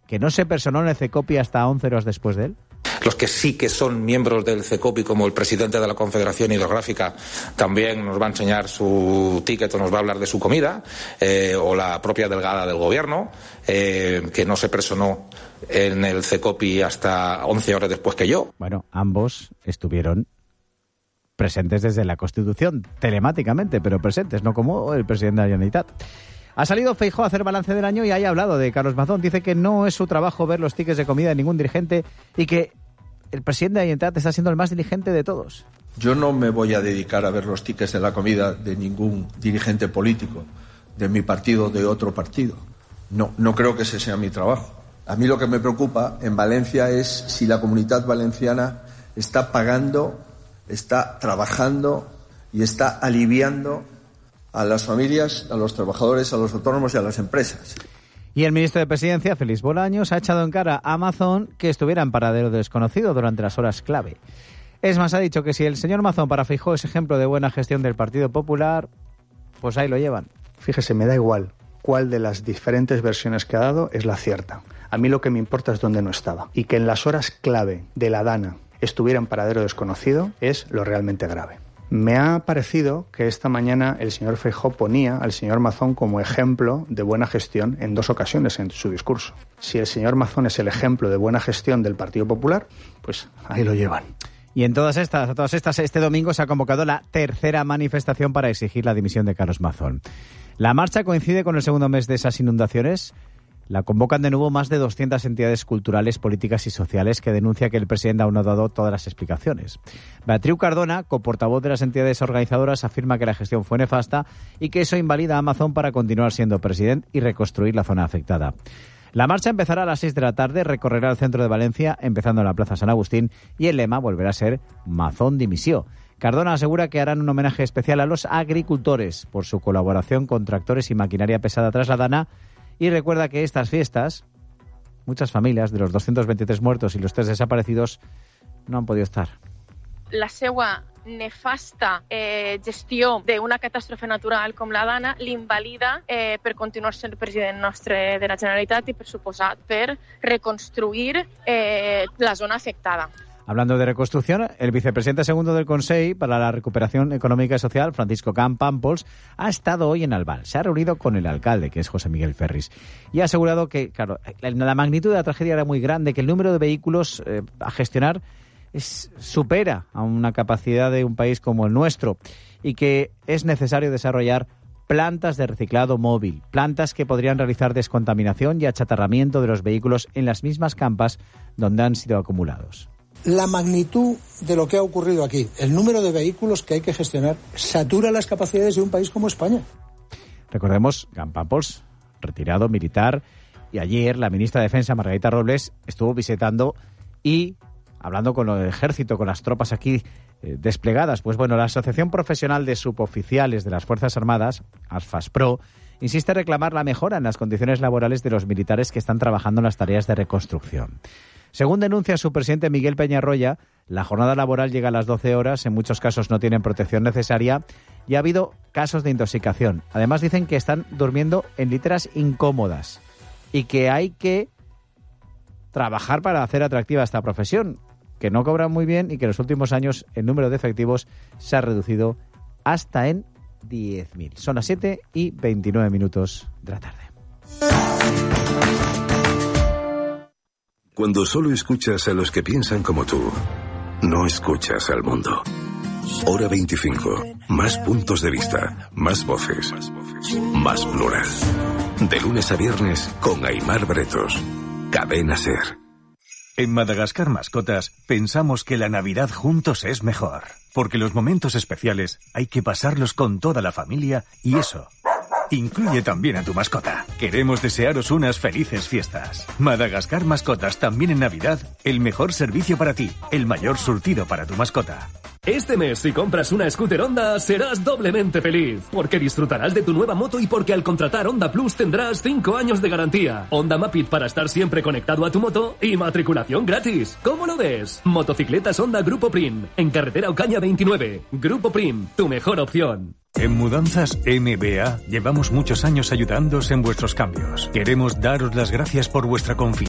que no se personó en el CECOPI hasta 11 horas después de él. Los que sí que son miembros del CECOPI, como el presidente de la Confederación Hidrográfica, también nos va a enseñar su ticket o nos va a hablar de su comida, o la propia delegada del Gobierno, que no se personó en el CECOPI hasta 11 horas después que yo. Bueno, ambos estuvieron presentes desde la Constitución, telemáticamente, pero presentes, no como el presidente de la Generalitat. Ha salido Feijóo a hacer balance del año y ahí ha hablado de Carlos Mazón. Dice que no es su trabajo ver los tickets de comida de ningún dirigente y que el presidente de la Generalitat está siendo el más diligente de todos. Yo no me voy a dedicar a ver los tickets de la comida de ningún dirigente político, de mi partido o de otro partido. No creo que ese sea mi trabajo. A mí lo que me preocupa en Valencia es si la Comunitat Valenciana está pagando, está trabajando y está aliviando a las familias, a los trabajadores, a los autónomos y a las empresas. Y el ministro de Presidencia, Félix Bolaños, ha echado en cara a Mazón que estuviera en paradero desconocido durante las horas clave. Es más, ha dicho que si el señor Mazón para Feijóo es ejemplo de buena gestión del Partido Popular, pues ahí lo llevan. Fíjese, me da igual cuál de las diferentes versiones que ha dado es la cierta. A mí lo que me importa es dónde no estaba. Y que en las horas clave de la Dana estuviera en paradero desconocido es lo realmente grave. Me ha parecido que esta mañana el señor Feijóo ponía al señor Mazón como ejemplo de buena gestión en 2 ocasiones en su discurso. Si el señor Mazón es el ejemplo de buena gestión del Partido Popular, pues ahí lo llevan. Y en todas estas, este domingo se ha convocado la tercera manifestación para exigir la dimisión de Carlos Mazón. La marcha coincide con el segundo mes de esas inundaciones. La convocan de nuevo más de 200 entidades culturales, políticas y sociales que denuncian que el presidente aún no ha dado todas las explicaciones. Beatriu Cardona, coportavoz de las entidades organizadoras, afirma que la gestión fue nefasta y que eso invalida a Mazón para continuar siendo presidente y reconstruir la zona afectada. La marcha empezará a las 6 de la tarde, recorrerá el centro de Valencia, empezando en la Plaza San Agustín, y el lema volverá a ser Mazón dimisió. Cardona asegura que harán un homenaje especial a los agricultores por su colaboración con tractores y maquinaria pesada tras la Dana. Y recuerda que estas fiestas, muchas familias de los 223 muertos y los 3 desaparecidos no han podido estar. La seva nefasta gestió d'una catàstrofe natural com la Dana l'invalida per continuar sent president nostre de la Generalitat i, per suposat, per reconstruir la zona afectada. Hablando de reconstrucción, el vicepresidente segundo del Consell para la Recuperación Económica y Social, Francisco Campampols, ha estado hoy en Albal. Se ha reunido con el alcalde, que es José Miguel Ferris, y ha asegurado que, claro, la magnitud de la tragedia era muy grande, que el número de vehículos a gestionar supera a una capacidad de un país como el nuestro y que es necesario desarrollar plantas de reciclado móvil, plantas que podrían realizar descontaminación y achatarramiento de los vehículos en las mismas campas donde han sido acumulados. La magnitud de lo que ha ocurrido aquí, el número de vehículos que hay que gestionar, satura las capacidades de un país como España. Recordemos, Campampols, retirado militar, y ayer la ministra de Defensa, Margarita Robles, estuvo visitando y hablando con el ejército, con las tropas aquí desplegadas. Pues bueno, la Asociación Profesional de Suboficiales de las Fuerzas Armadas, ASFASPRO, insiste en reclamar la mejora en las condiciones laborales de los militares que están trabajando en las tareas de reconstrucción. Según denuncia su presidente Miguel Peñarroya, la jornada laboral llega a las 12 horas, en muchos casos no tienen protección necesaria y ha habido casos de intoxicación. Además dicen que están durmiendo en literas incómodas y que hay que trabajar para hacer atractiva esta profesión, que no cobran muy bien y que en los últimos años el número de efectivos se ha reducido hasta en 10.000. Son las 7:29 de la tarde. Cuando solo escuchas a los que piensan como tú, no escuchas al mundo. Hora 25. Más puntos de vista, más voces, más plural. De lunes a viernes con Aimar Bretos. Cadena SER. En Madagascar Mascotas pensamos que la Navidad juntos es mejor, porque los momentos especiales hay que pasarlos con toda la familia y eso incluye también a tu mascota. Queremos desearos unas felices fiestas. Madagascar Mascotas también en Navidad, el mejor servicio para ti, el mayor surtido para tu mascota. Este mes, si compras una scooter Honda, serás doblemente feliz, porque disfrutarás de tu nueva moto y porque al contratar Honda Plus tendrás 5 años de garantía, Honda Mapit para estar siempre conectado a tu moto y matriculación gratis. ¿Cómo lo ves? Motocicletas Honda Grupo Prim, en carretera Ocaña 29. Grupo Prim, tu mejor opción. En Mudanzas MBA llevamos muchos años ayudándoos en vuestros cambios. Queremos daros las gracias por vuestra confianza